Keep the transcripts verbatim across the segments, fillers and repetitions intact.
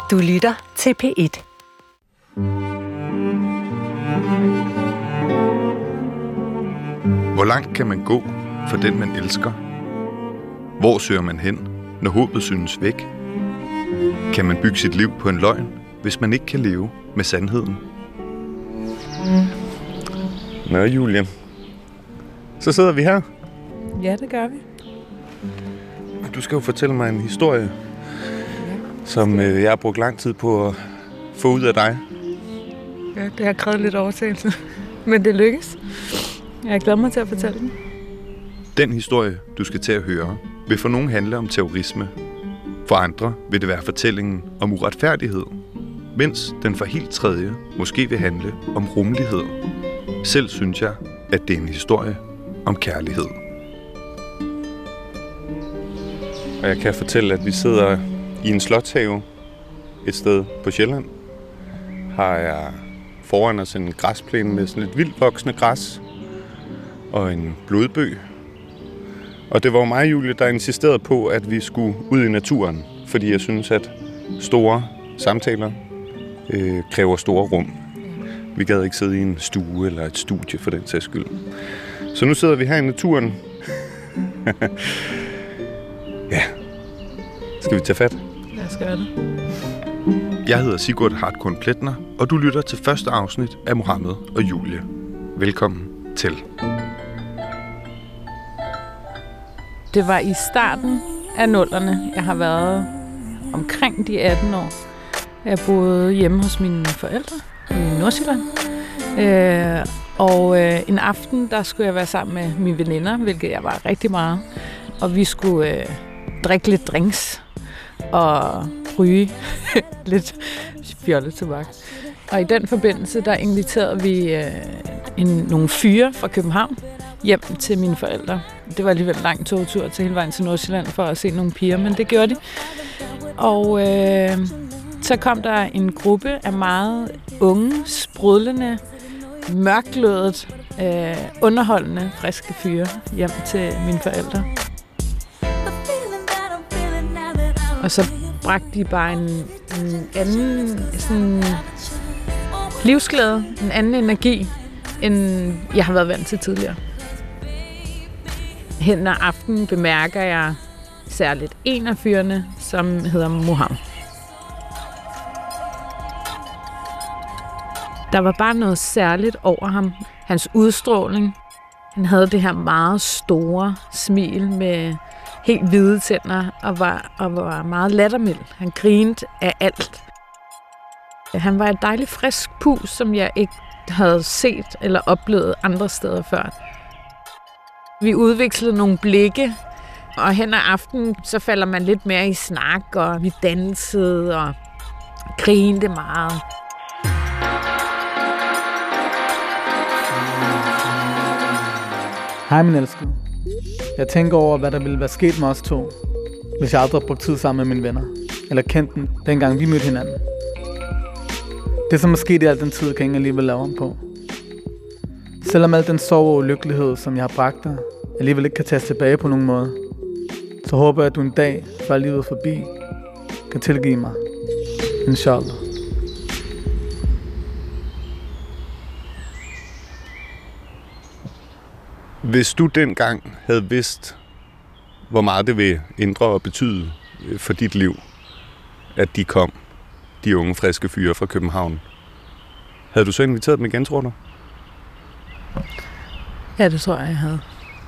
Du lytter til P et. Hvor langt kan man gå for den, man elsker? Hvor søger man hen, når håbet synes væk? Kan man bygge sit liv på en løgn, hvis man ikke kan leve med sandheden? Nå, Julie. Så sidder vi her. Ja, det gør vi. Du skal jo fortælle mig en historie, ja. som øh, jeg har brugt lang tid på at få ud af dig. Ja, det har krævet lidt overtagelse, men det lykkes. Jeg glæder mig til at fortælle den. Den historie, du skal til at høre, vil for nogen handle om terrorisme. For andre vil det være fortællingen om uretfærdighed, mens den for helt tredje måske vil handle om rummelighed. Selv synes jeg, at det er en historie om kærlighed. Og jeg kan fortælle, at vi sidder i en slotshave et sted på Sjælland. Har jeg foran os en græsplæne med sådan lidt vildt voksende græs og en blodbøg. Og det var mig, Julie, der insisterede på, at vi skulle ud i naturen, fordi jeg synes, at store samtaler øh, kræver store rum. Vi gad ikke sidde i en stue eller et studie for den sags skyld. Så nu sidder vi her i naturen. Ja. Skal vi tage fat? Lad os gøre det. Jeg hedder Sigurd Hartkorn Pletner, og du lytter til første afsnit af Mohammed og Julie. Velkommen til. Det var i starten af nullerne. Jeg har været omkring de atten år. Jeg boede hjemme hos mine forældre i Nordsjælland. Øh, og øh, en aften, der skulle jeg være sammen med mine veninder, hvilket jeg var rigtig meget. Og vi skulle øh, drikke lidt drinks og ryge lidt fjollet tobak. Og i den forbindelse, der inviterede vi øh, en, nogle fyre fra København hjem til mine forældre. Det var alligevel en lang togtur til hele vejen til Nordsjælland for at se nogle piger, men det gjorde de. Og øh, så kom der en gruppe af meget unge, sprudlende, mørklødet, øh, underholdende, friske fyre hjem til mine forældre. Og så bragte de bare en, en anden sådan, livsglæde, en anden energi, end jeg har været vant til tidligere. Hen ad aftenen bemærker jeg særligt en af fyrene, som hedder Mohammed. Der var bare noget særligt over ham. Hans udstråling. Han havde det her meget store smil med helt hvide tænder og var, og var meget lattermild. Han grinede af alt. Han var et dejligt frisk pus, som jeg ikke havde set eller oplevet andre steder før. Vi udvekslede nogle blikke, og hen ad aftenen så falder man lidt mere i snak, og vi dansede og grinede meget. Hej min elskede. Jeg tænker over, hvad der ville være sket med os to, hvis jeg aldrig brugte tid sammen med mine venner, eller kendte dem, dengang vi mødte hinanden. Det, som er sket i al den tid, kan ingen alligevel lave om på. Selvom al den sorg og ulykkelighed, som jeg har bragt dig, alligevel ikke kan tages tilbage på nogen måde, så håber jeg, at du en dag, før livet er forbi, kan tilgive mig. Inshallah. Hvis du dengang havde vidst, hvor meget det vil ændre og betyde for dit liv, at de kom, de unge, friske fyre fra København, havde du så inviteret dem igen, tror du? Ja, det tror jeg, jeg havde.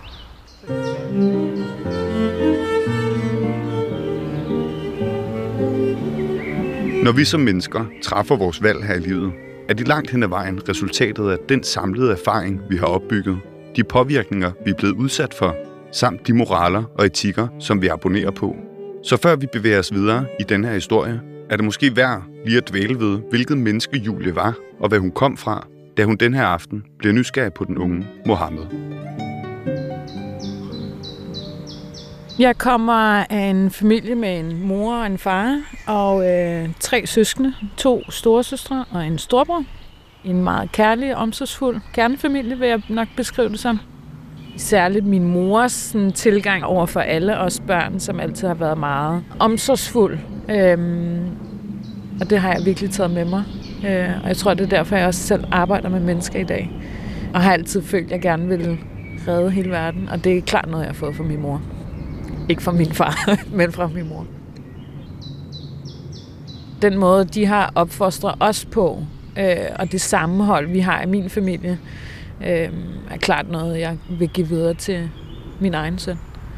Når vi som mennesker træffer vores valg her i livet, er de langt hen ad vejen resultatet af den samlede erfaring, vi har opbygget, de påvirkninger, vi er blevet udsat for, samt de moraler og etikker, som vi abonnerer på. Så før vi bevæger os videre i denne her historie, er det måske værd lige at dvæle ved, hvilket menneske Julie var, og hvad hun kom fra, da hun den her aften bliver nysgerrig på den unge Mohammed. Jeg kommer af en familie med en mor og en far, og øh, tre søskende, to storesøstre og en storbror. En meget kærlig, omsorgsfuld kernefamilie, vil jeg nok beskrive det som. Særligt min mors sådan, tilgang over for alle os børn, som altid har været meget omsorgsfuld. Øhm, Og det har jeg virkelig taget med mig. Øh, og jeg tror, det er derfor, jeg også selv arbejder med mennesker i dag. Og har altid følt, at jeg gerne vil redde hele verden. Og det er klart noget, jeg har fået fra min mor. Ikke fra min far, men fra min mor. Den måde, de har opfostret os på, øh, og det sammenhold, vi har i min familie, øh, er klart noget, jeg vil give videre til min egen søn.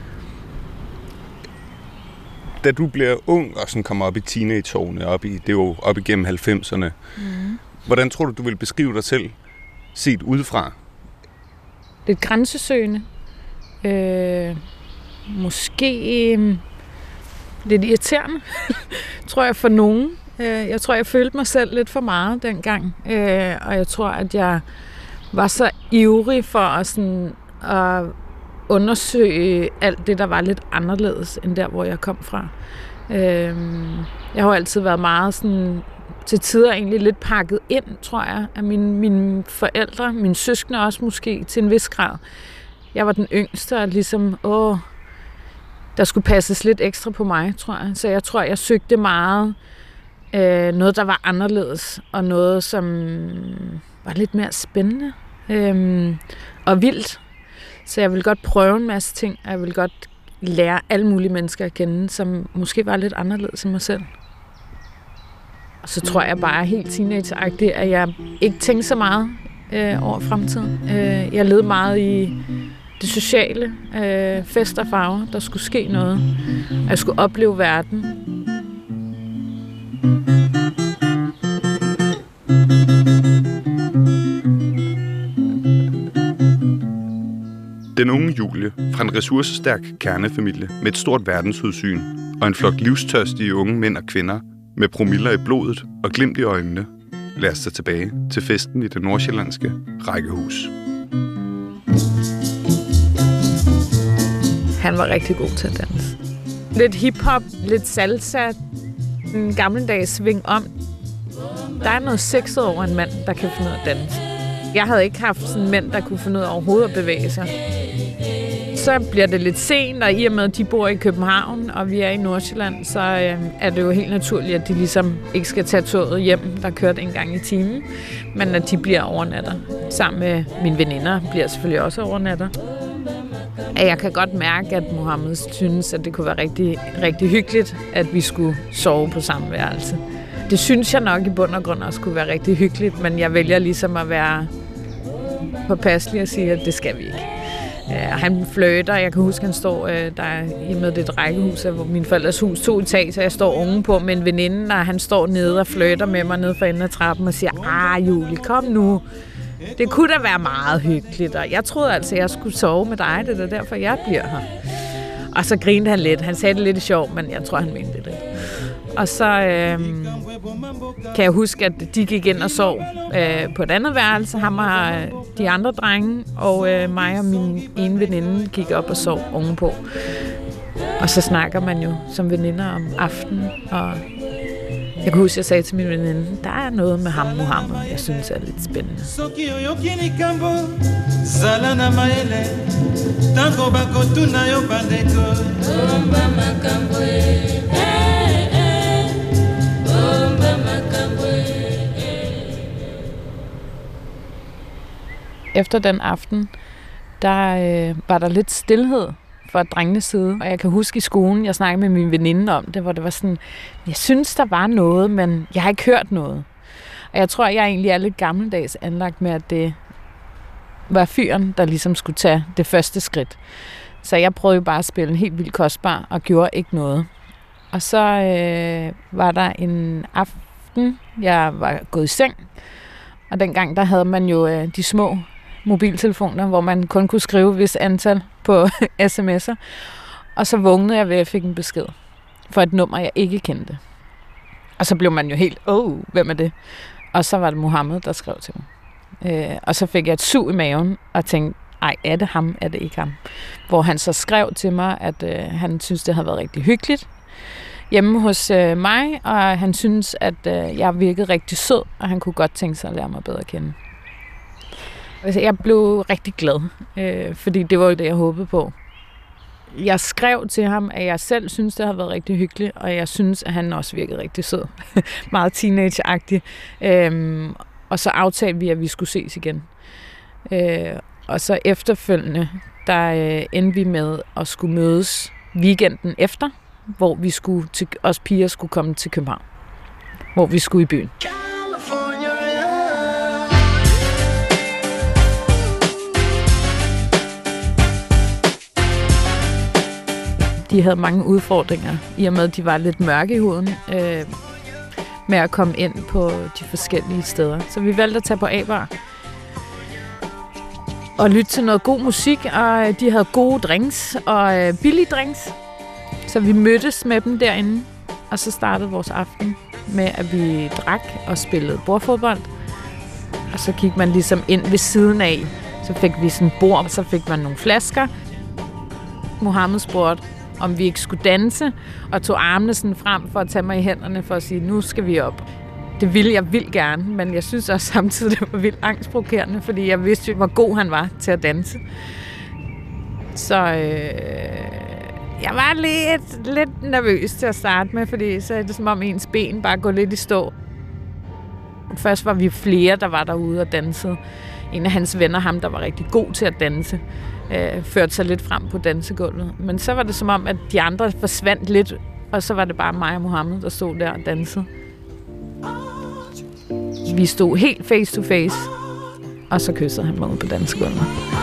Da du bliver ung og sådan kommer op i teenageårene, op i, det er jo op igennem halvfemserne, mm. hvordan tror du, du vil beskrive dig selv set udefra? Lidt grænsesøgende. Øh, måske øh, lidt irriterende, tror jeg for nogen. Øh, jeg tror, jeg følte mig selv lidt for meget dengang. Øh, og jeg tror, at jeg var så ivrig for at, sådan, at undersøge alt det, der var lidt anderledes, end der, hvor jeg kom fra. Øh, jeg har altid været meget sådan, til tider egentlig lidt pakket ind, tror jeg, af mine, mine forældre, mine søskende også måske, til en vis grad. Jeg var den yngste, og ligesom, åh, der skulle passes lidt ekstra på mig, tror jeg. Så jeg tror, jeg søgte meget øh, noget, der var anderledes, og noget, som var lidt mere spændende øh, og vildt. Så jeg ville godt prøve en masse ting, og jeg ville godt lære alle mulige mennesker at kende, som måske var lidt anderledes end mig selv. Og så tror jeg bare helt teenageagtigt, at jeg ikke tænkte så meget øh, over fremtiden. Øh, jeg levede meget i det sociale, øh, fest og farver. Der skulle ske noget. Jeg skulle opleve verden. Den unge Julie fra en ressourcestærk kernefamilie med et stort verdensudsyn og en flok livstørstige unge mænd og kvinder med promiller i blodet og glimt i øjnene, lader os tage tilbage til festen i det nordsjællandske Rækkehus. Han var rigtig god til at danse. Lidt hiphop, lidt salsa, en gammeldags sving om. Der er noget sexet over en mand, der kan finde ud af at danse. Jeg havde ikke haft sådan en mænd, der kunne finde ud af overhovedet at bevæge sig. Så bliver det lidt sent, og i og med, at de bor i København, og vi er i Nordsjælland, så øh, er det jo helt naturligt, at de ligesom ikke skal tage toget hjem, der kørte en gang i timen, men at de bliver overnatter. Sammen med mine veninder bliver selvfølgelig også overnatter. Jeg kan godt mærke, at Mohammed synes, at det kunne være rigtig, rigtig hyggeligt, at vi skulle sove på samme værelse. Det synes jeg nok i bund og grund også kunne være rigtig hyggeligt, men jeg vælger ligesom at være påpasselig og sige, at det skal vi ikke. Uh, han flirter, jeg kan huske, at han står, uh, der er i med det rækkehus, hvor min forældres hus, to etager, jeg står ovenpå med en veninde, og han står nede og flirter med mig nede for enden af trappen og siger, ah Julie, kom nu. Det kunne da være meget hyggeligt, og jeg troede altså, at jeg skulle sove med dig, det er derfor, jeg bliver her. Og så grinede han lidt. Han sagde det lidt sjovt, men jeg tror, han mente det lidt. Og så øh, kan jeg huske, at de gik ind og sov øh, på et andet værelse, ham og de andre drenge, og øh, mig og min ene veninde gik op og sov ovenpå. Og så snakker man jo som veninder om aftenen, og jeg kan huske, at jeg sagde til min veninde, der er noget med ham, Mohammed, jeg synes er lidt spændende. Efter den aften, der øh, var der lidt stilhed fra drengenes side. Og jeg kan huske i skolen, jeg snakkede med min veninde om det, hvor det var sådan, jeg synes, der var noget, men jeg har ikke hørt noget. Og jeg tror, jeg egentlig er lidt gammeldags anlagt med, at det var fyren, der ligesom skulle tage det første skridt. Så jeg prøvede bare at spille en helt vildt kostbar og gjorde ikke noget. Og så øh, var der en aften, jeg var gået i seng, og dengang der havde man jo øh, de små mobiltelefoner, hvor man kun kunne skrive et vist antal på sms'er. Og så vågnede jeg ved, at jeg fik en besked for et nummer, jeg ikke kendte. Og så blev man jo helt, åh, oh, hvem er det? Og så var det Mohammed, der skrev til mig. Øh, og så fik jeg et sug i maven og tænkte, ej, er det ham, er det ikke ham? Hvor han så skrev til mig, at øh, han synes det havde været rigtig hyggeligt hjemme hos øh, mig, og han synes, at øh, jeg virkede rigtig sød, og han kunne godt tænke sig at lære mig bedre at kende. Jeg blev rigtig glad, øh, fordi det var jo det, jeg håbede på. Jeg skrev til ham, at jeg selv synes, det har været rigtig hyggeligt, og jeg synes, at han også virkede rigtig sød. Meget teenage-agtig. Øhm, og så aftalte vi, at vi skulle ses igen. Øh, og så efterfølgende, der øh, endte vi med at skulle mødes weekenden efter, hvor vi skulle til, os piger skulle komme til København. Hvor vi skulle i byen. De havde mange udfordringer, i og med, at de var lidt mørke i huden, øh, med at komme ind på de forskellige steder. Så vi valgte at tage på A-bar og lytte til noget god musik, og de havde gode drinks og øh, billige drinks. Så vi mødtes med dem derinde, og så startede vores aften med, at vi drak og spillede bordfodbold. Og så gik man ligesom ind ved siden af. Så fik vi sådan et bord, og så fik man nogle flasker. Mohammed spurgte, om vi ikke skulle danse, og tog armene sådan frem for at tage mig i hænderne for at sige, nu skal vi op. Det ville jeg vildt gerne, men jeg synes også samtidig, det var vildt angstprovokerende, fordi jeg vidste jo, hvor god han var til at danse. Så øh, jeg var lidt, lidt nervøs til at starte med, fordi så er det som om ens ben bare går lidt i stå. Først var vi flere, der var derude og dansede. En af hans venner, ham der var rigtig god til at danse, øh, førte sig lidt frem på dansegulvet. Men så var det som om, at de andre forsvandt lidt, og så var det bare mig og Mohammed, der stod der og dansede. Vi stod helt face to face, og så kyssede han mig ud på dansegulvet.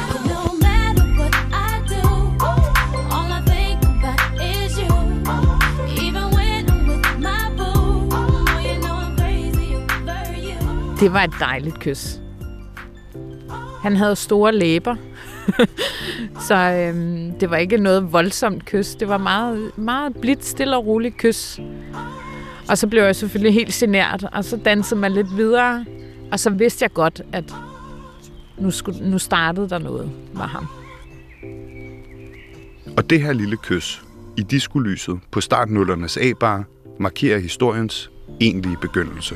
Det var et dejligt kys. Han havde store læber, så øhm, det var ikke noget voldsomt kys. Det var meget, meget blidt, stille og roligt kys. Og så blev jeg selvfølgelig helt genert, og så dansede man lidt videre. Og så vidste jeg godt, at nu, skulle, nu startede der noget med ham. Og det her lille kys i diskolyset på startnullernes A-bar markerer historiens egentlige begyndelse.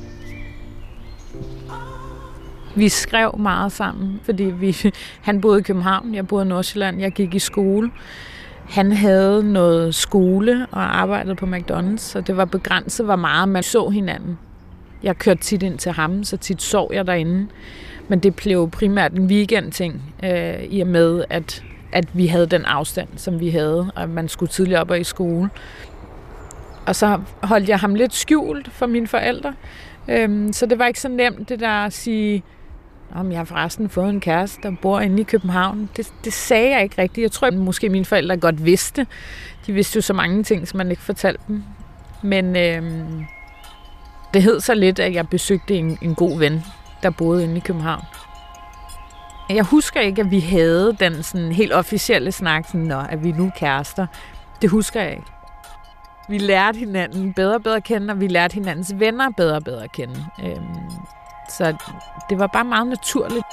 Vi skrev meget sammen, fordi vi, han boede i København, jeg boede i Nordsjælland, jeg gik i skole. Han havde noget skole og arbejdede på McDonald's, så det var begrænset, hvor meget man så hinanden. Jeg kørte tit ind til ham, så tit sov jeg derinde. Men det blev primært en weekend-ting, øh, i og med, at, at vi havde den afstand, som vi havde, og man skulle tidligere op og i skole. Og så holdt jeg ham lidt skjult for mine forældre, øh, så det var ikke så nemt det der at sige, om jeg har forresten fået en kæreste, der bor inde i København. Det, det sagde jeg ikke rigtigt. Jeg tror, at måske mine forældre godt vidste. De vidste jo så mange ting, som man ikke fortalte dem. Men øhm, det hed så lidt, at jeg besøgte en, en god ven, der boede inde i København. Jeg husker ikke, at vi havde den sådan helt officielle snak, sådan, Nå, at vi nu er kærester. Det husker jeg ikke. Vi lærte hinanden bedre og bedre at kende, og vi lærte hinandens venner bedre og bedre at kende. Øhm, Så det var bare meget naturligt.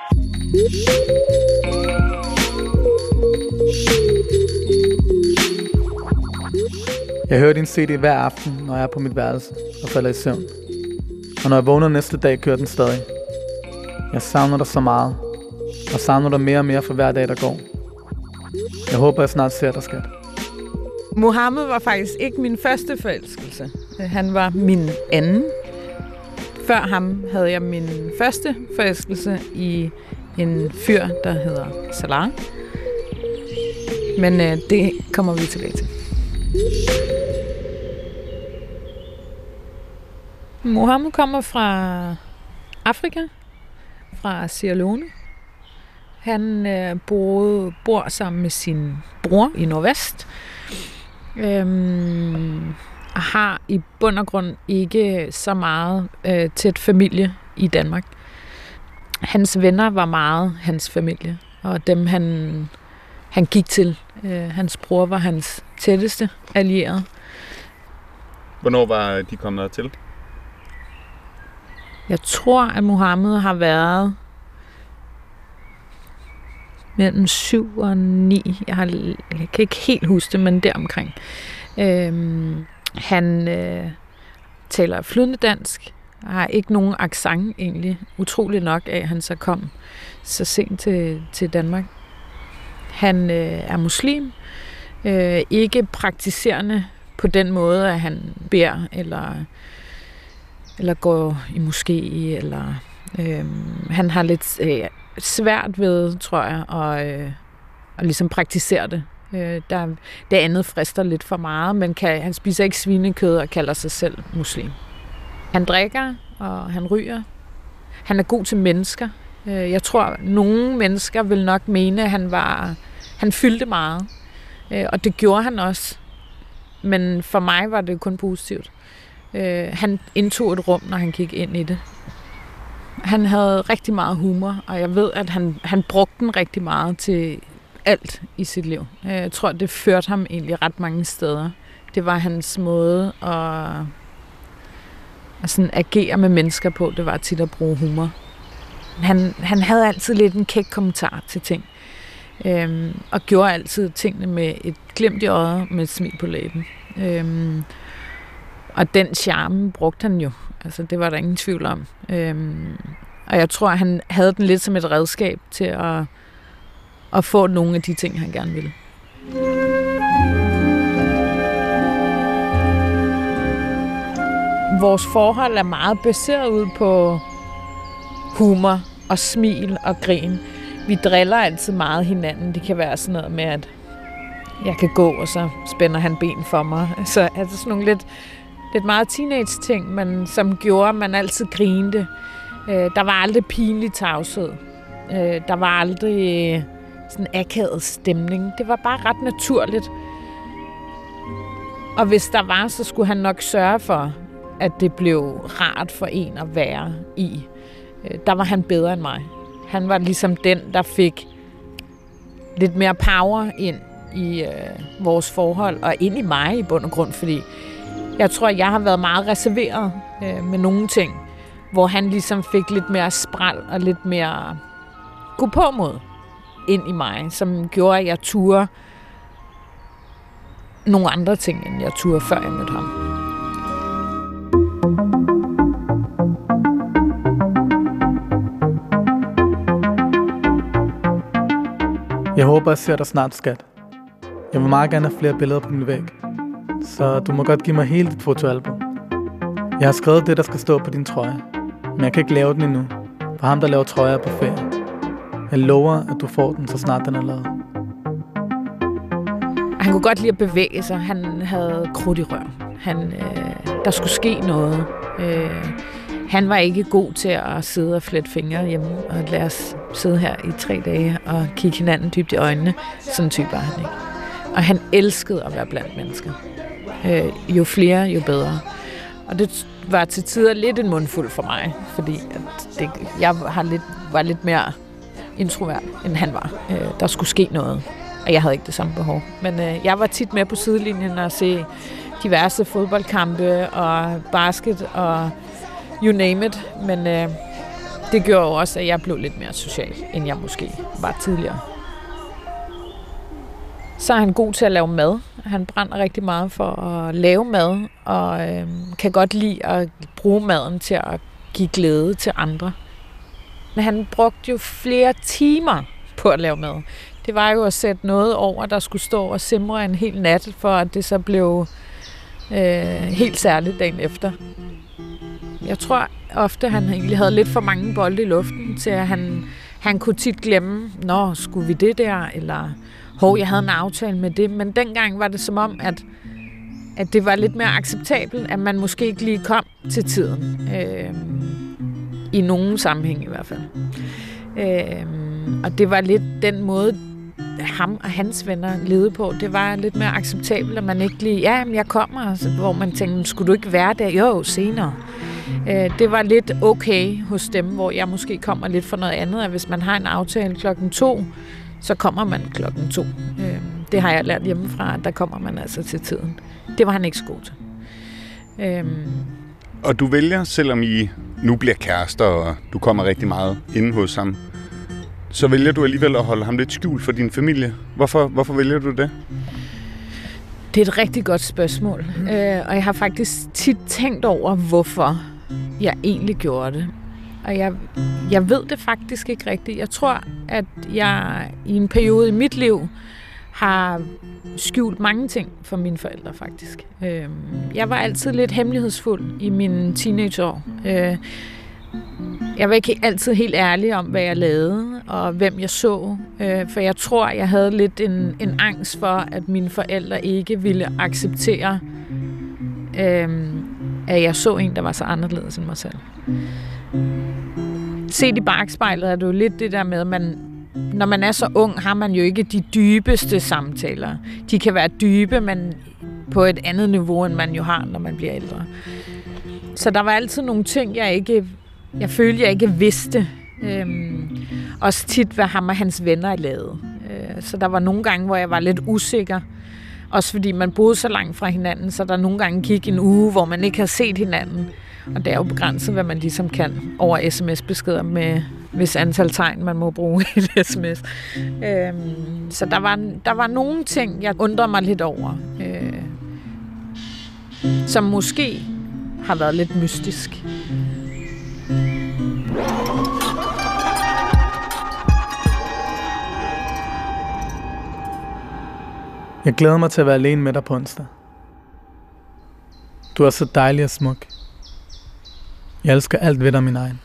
Jeg hører din C D hver aften, når jeg er på mit værelse og falder i søvn. Og når jeg vågner næste dag, kører den stadig. Jeg savner dig så meget, og savner dig mere og mere for hver dag, der går. Jeg håber, jeg snart ser dig, skat. Mohammed var faktisk ikke min første forelskelse. Han var min anden. Før ham havde jeg min første forelskelse i en fyr, der hedder Salah. Men øh, det kommer vi tilbage til. Mohammed kommer fra Afrika, fra Sierra Leone. Han øh, boede, bor sammen med sin bror i Nordvest. Øhm, og har i bund og grund ikke så meget øh, tæt familie i Danmark. Hans venner var meget hans familie, og dem han, han gik til. Øh, hans bror var hans tætteste allierede. Hvornår var de kommet til? Jeg tror, at Mohammed har været mellem syv og ni. Jeg, har, jeg kan ikke helt huske det, men deromkring. Øhm, han øh, taler flydende dansk, har ikke nogen accent egentlig. Utroligt nok, at han så kom så sent til, til Danmark. Han øh, er muslim, øh, ikke praktiserende på den måde, at han beder, eller, eller går i moské, eller øh, han har lidt øh, svært ved, tror jeg, at, øh, at ligesom praktisere det. Øh, der, det andet frister lidt for meget, men kan, han spiser ikke svinekød og kalder sig selv muslim. Han drikker, og han ryger. Han er god til mennesker. Øh, jeg tror, nogle mennesker vil nok mene, at han var, han fyldte meget. Øh, og det gjorde han også. Men for mig var det kun positivt. Øh, han indtog et rum, når han gik ind i det. Han havde rigtig meget humor, og jeg ved, at han, han brugte den rigtig meget til alt i sit liv. Jeg tror, det førte ham egentlig ret mange steder. Det var hans måde at, at sådan agere med mennesker på. Det var tit at bruge humor. Han, han havde altid lidt en kæk kommentar til ting. Øhm, og gjorde altid tingene med et glimt i øjet, med et smil på læben. Øhm, og den charme brugte han jo. Altså, det var der ingen tvivl om. Øhm, og jeg tror, han havde den lidt som et redskab til at, at få nogle af de ting, han gerne ville. Vores forhold er meget baseret ud på humor og smil og grin. Vi driller altid meget hinanden. Det kan være sådan noget med, at jeg kan gå, og så spænder han ben for mig. Så altså sådan nogle lidt, lidt meget teenage-ting, men som gjorde, at man altid grinte. Øh, der var aldrig pinlig tavshed. Øh, der var aldrig øh, sådan akavet stemning. Det var bare ret naturligt. Og hvis der var, så skulle han nok sørge for, at det blev rart for en at være i. Øh, der var han bedre end mig. Han var ligesom den, der fik lidt mere power ind i øh, vores forhold, og ind i mig i bund og grund, fordi jeg tror, jeg har været meget reserveret øh, med nogle ting, hvor han ligesom fik lidt mere spræl og lidt mere gå på mod ind i mig, som gjorde, at jeg turde nogle andre ting, end jeg turde, før jeg mødte ham. Jeg håber, jeg ser dig snart, skat. Jeg vil meget gerne have flere billeder på min væg. Så du må godt give mig hele dit fotoalbum. Jeg har skrevet det, der skal stå på din trøje. Men jeg kan ikke lave den endnu. For ham, der laver trøjer, er på ferie. Jeg lover, at du får den, så snart den er lavet. Han kunne godt lide at bevæge sig. Han havde krudt i røven. Han, øh, der skulle ske noget. Øh, han var ikke god til at sidde og flette fingre hjemme og lade os sidde her i tre dage og kigge hinanden dybt i øjnene. Sådan en type var han ikke. Og han elskede at være blandt mennesker. Øh, jo flere, jo bedre. Og det var til tider lidt en mundfuld for mig, fordi at det, jeg har lidt, var lidt mere introvert, end han var. Øh, der skulle ske noget, og jeg havde ikke det samme behov. Men øh, jeg var tit med på sidelinjen og se diverse fodboldkampe og basket og you name it. Men øh, det gjorde jo også, at jeg blev lidt mere social, end jeg måske var tidligere. Så er han god til at lave mad. Han brænder rigtig meget for at lave mad, og øh, kan godt lide at bruge maden til at give glæde til andre. Men han brugte jo flere timer på at lave mad. Det var jo at sætte noget over, der skulle stå og simre en hel nat, for at det så blev øh, helt særligt dagen efter. Jeg tror ofte, at han egentlig havde lidt for mange bolde i luften, til at han, han kunne tit glemme, nå, skulle vi det der, eller hov, jeg havde en aftale med det. Men dengang var det som om, at, at det var lidt mere acceptabelt, at man måske ikke lige kom til tiden. Øh, I nogen sammenhæng i hvert fald. Øh, og det var lidt den måde, ham og hans venner levede på. Det var lidt mere acceptabelt, at man ikke lige, ja, men jeg kommer, altså, hvor man tænkte, skulle du ikke være der? Jo, senere. Øh, det var lidt okay hos dem, hvor jeg måske kommer lidt for noget andet, at hvis man har en aftale klokken to, så kommer man klokken to. Øh, det har jeg lært hjemmefra, at der kommer man altså til tiden. Det var han ikke så god til. Øh, Og du vælger, selvom I nu bliver kærester, og du kommer rigtig meget inde hos ham, så vælger du alligevel at holde ham lidt skjult for din familie. Hvorfor, hvorfor vælger du det? Det er et rigtig godt spørgsmål, øh, og jeg har faktisk tit tænkt over, hvorfor jeg egentlig gjorde det. Og jeg, jeg ved det faktisk ikke rigtigt. Jeg tror, at jeg i en periode i mit liv har skjult mange ting for mine forældre, faktisk. Jeg var altid lidt hemmelighedsfuld i mine teenageår. Jeg var ikke altid helt ærlig om, hvad jeg lavede, og hvem jeg så. For jeg tror, jeg havde lidt en, en angst for, at mine forældre ikke ville acceptere, at jeg så en, der var så anderledes end mig selv. Set i bakspejlet er det jo lidt det der med, at man, når man er så ung, har man jo ikke de dybeste samtaler. De kan være dybe, men på et andet niveau, end man jo har, når man bliver ældre. Så der var altid nogle ting, jeg ikke, jeg følte, jeg ikke vidste. Øhm, også tit, hvad ham og hans venner lavede. Øh, så der var nogle gange, hvor jeg var lidt usikker. Også fordi man boede så langt fra hinanden, så der nogle gange gik en uge, hvor man ikke har set hinanden. Og det er jo begrænset, hvad man ligesom kan over sms-beskeder med hvis antal tegn, man må bruge i et sms. Øhm, så der var, der var nogle ting, jeg undrede mig lidt over, øh, som måske har været lidt mystisk. Jeg glæder mig til at være alene med dig på onsdag. Du er så dejlig og smuk. Jeg elsker alt ved dig, min egen.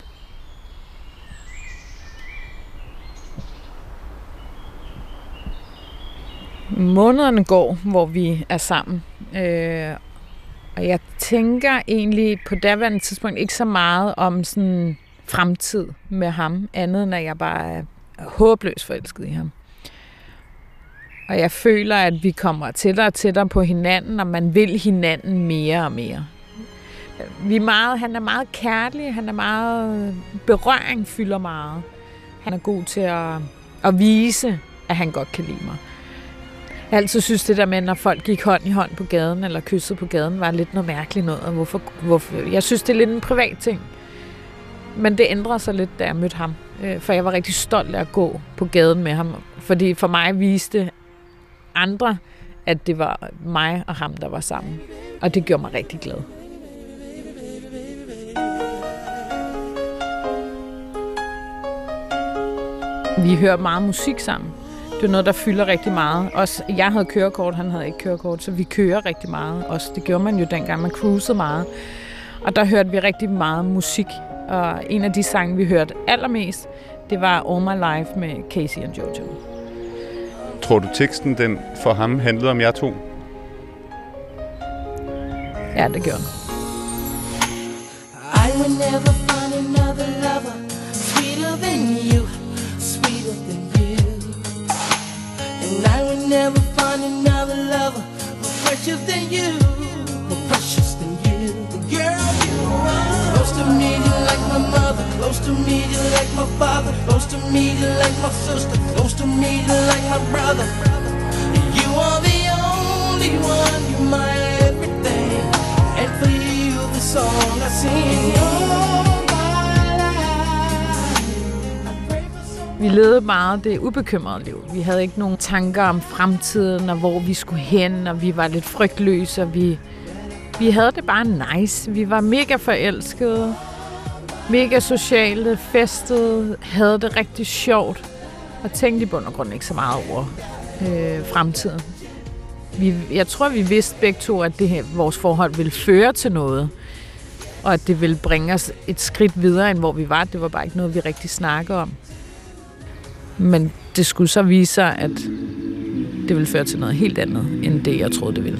Månederne går, hvor vi er sammen. Øh, og jeg tænker egentlig på daværende tidspunkt ikke så meget om sådan fremtid med ham, andet end at jeg bare er håbløst forelsket i ham. Og jeg føler, at vi kommer tættere og tættere på hinanden, og man vil hinanden mere og mere. Vi er meget, han er meget kærlig, han er meget, berøring fylder meget. Han er god til at, at vise, at han godt kan lide mig. Jeg altid synes det der med, når folk gik hånd i hånd på gaden, eller kyssede på gaden, var lidt noget mærkeligt noget. Og hvorfor, hvorfor? Jeg synes, det er lidt en privat ting. Men det ændrede sig lidt, da jeg mødte ham. For jeg var rigtig stolt af at gå på gaden med ham. Fordi for mig viste andre, at det var mig og ham, der var sammen. Og det gjorde mig rigtig glad. Vi hører meget musik sammen. Det er noget, der fylder rigtig meget. Også, jeg havde kørekort, han havde ikke kørekort, så vi kører rigtig meget. Også, det gjorde man jo dengang, man cruisede meget. Og der hørte vi rigtig meget musik. Og en af de sange, vi hørte allermest, det var All My Life med Casey og Jojo. Tror du, teksten den for ham handlede om jer to? Ja, det gjorde den. I will never find another lover sweeter than you, sweeter than you. And I will never find another lover more precious than you, more precious than you. Girl, you are close to me, you like my mother. Close to me, you like my father. Close to me, you like my sister. Close to me, you like my brother. You are the only one, you're my everything. And for you, the song I sing. Vi levede meget det ubekymrede liv. Vi havde ikke nogen tanker om fremtiden, og hvor vi skulle hen, og vi var lidt frygtløse, og vi, vi havde det bare nice. Vi var mega forelskede, mega sociale, festede, havde det rigtig sjovt, og tænkte i bund og grund ikke så meget over øh, fremtiden. Vi, jeg tror, vi vidste begge to, at det her, vores forhold ville føre til noget, og at det ville bringe os et skridt videre, end hvor vi var. Det var bare ikke noget, vi rigtig snakkede om. Men det skulle så vise sig, at det ville føre til noget helt andet, end det, jeg troede, det ville.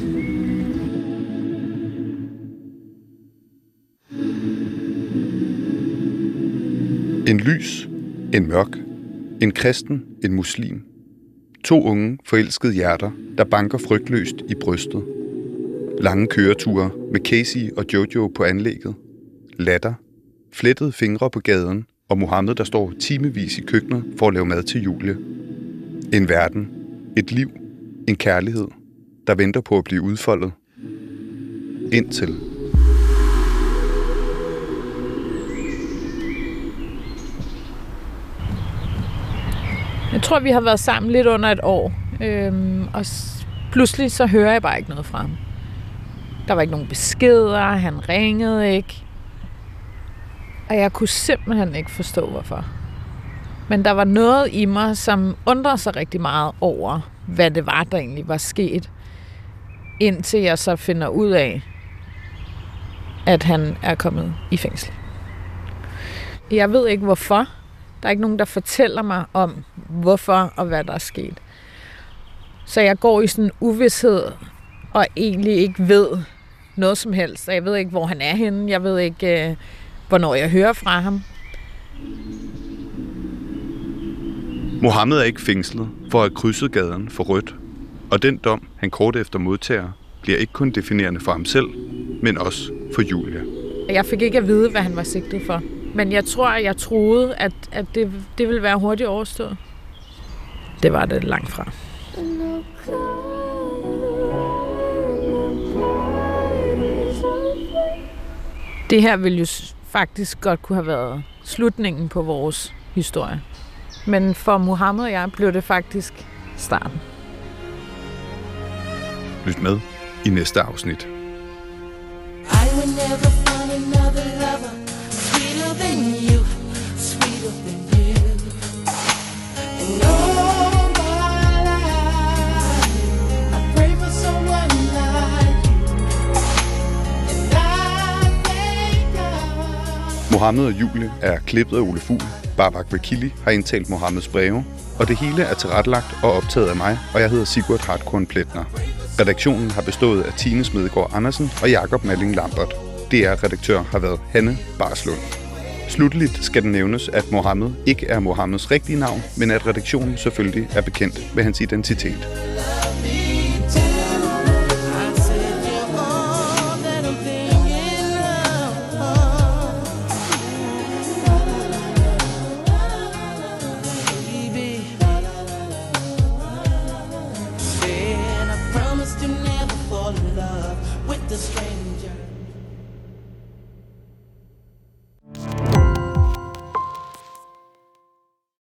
En lys, en mørk, en kristen, en muslim. To unge, forelskede hjerter, der banker frygtløst i brystet. Lange køreture med Casey og Jojo på anlægget. Latter, flettede fingre på gaden, og Mohammed, der står timevis i køkkenet for at lave mad til Julie. En verden, et liv, en kærlighed, der venter på at blive udfoldet. Indtil. Jeg tror, vi har været sammen lidt under et år, øhm, og pludselig så hører jeg bare ikke noget fra ham. Der var ikke nogen beskeder, han ringede ikke. Og jeg kunne simpelthen ikke forstå, hvorfor. Men der var noget i mig, som undrede sig rigtig meget over, hvad det var, der egentlig var sket. Indtil jeg så finder ud af, at han er kommet i fængsel. Jeg ved ikke, hvorfor. Der er ikke nogen, der fortæller mig om, hvorfor og hvad der er sket. Så jeg går i sådan en uvished, og egentlig ikke ved noget som helst. Jeg ved ikke, hvor han er henne. Jeg ved ikke, øh, hvornår jeg hører fra ham. Mohammed er ikke fængslet for at have krydset gaden for rødt. Og den dom, han kort efter modtager, bliver ikke kun definerende for ham selv, men også for Julia. Jeg fik ikke at vide, hvad han var sigtet for. Men jeg tror, at jeg troede, at, at det, det ville være hurtigt overstået. Det var det langt fra. Det her ville jo faktisk godt kunne have været slutningen på vores historie. Men for Mohammed og jeg blev det faktisk starten. Lyt med i næste afsnit. I will never find another lover sweeter than you, sweeter than you. And all my life, I pray for someone like you. And I thank God. Mohammed og Julie er klippet af Ole Fugl. Babak Vakili har indtalt Mohammeds breve, og det hele er tilrettelagt og optaget af mig, og jeg hedder Sigurd Hartkorn Pletner. Redaktionen har bestået af Tine Smedegaard Andersen og Jakob Malling Lambert. D R-redaktør har været Hanne Barslund. Slutteligt skal den nævnes, at Mohammed ikke er Mohammeds rigtige navn, men at redaktionen selvfølgelig er bekendt med hans identitet.